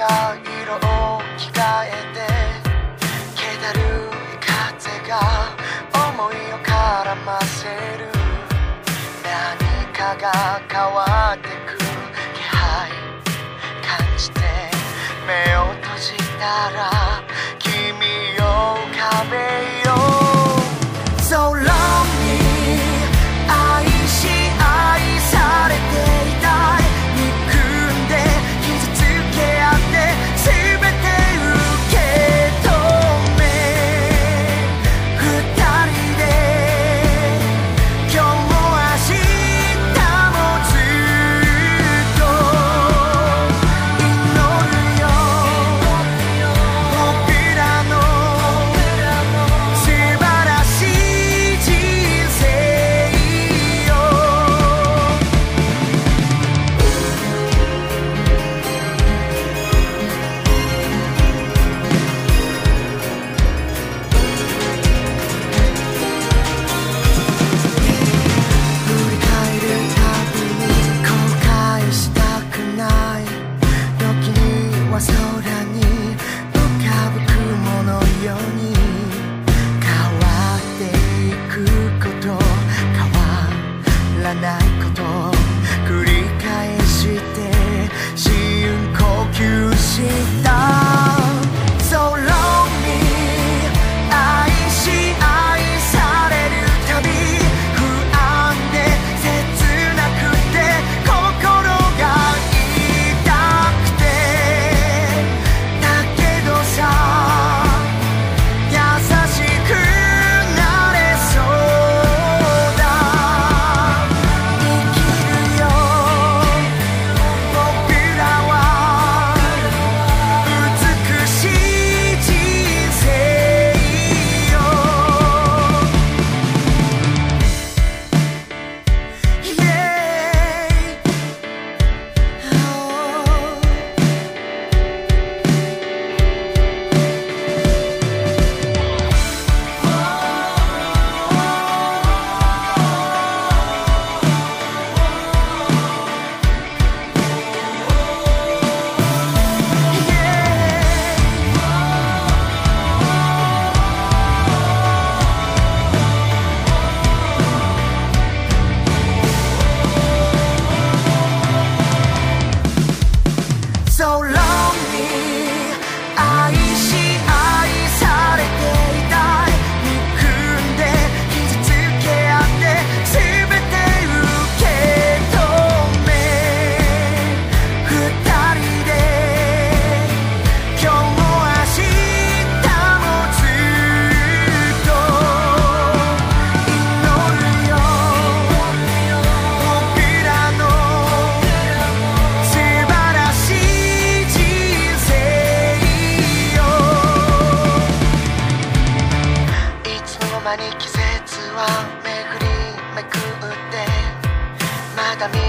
が色を着替えて気だるい風が思いを絡ませる何かが変わってく気配感じて目を閉じたら君を浮かべよう So long に愛し愛されていたい憎んで傷つけ合って全て受け止め二人で今日も明日もずっと祈るよ僕らの素晴らしい人生よ振り返るたびに後悔したくない時には空に浮かぶ雲のように変わっていくこと変わらないこと繰り返して深呼吸した So long に愛し愛されるたび不安で切なくて心が痛くてだけどさ優しくなれそうだ生きるよ僕らは美しい人生よ Yeah So long に愛し愛されていたい憎んで傷つけ合って全て受け止め二人で今日も明日もずっと祈るよ僕らの素晴らしい人生よいつの間に季節は巡りめくってまだ見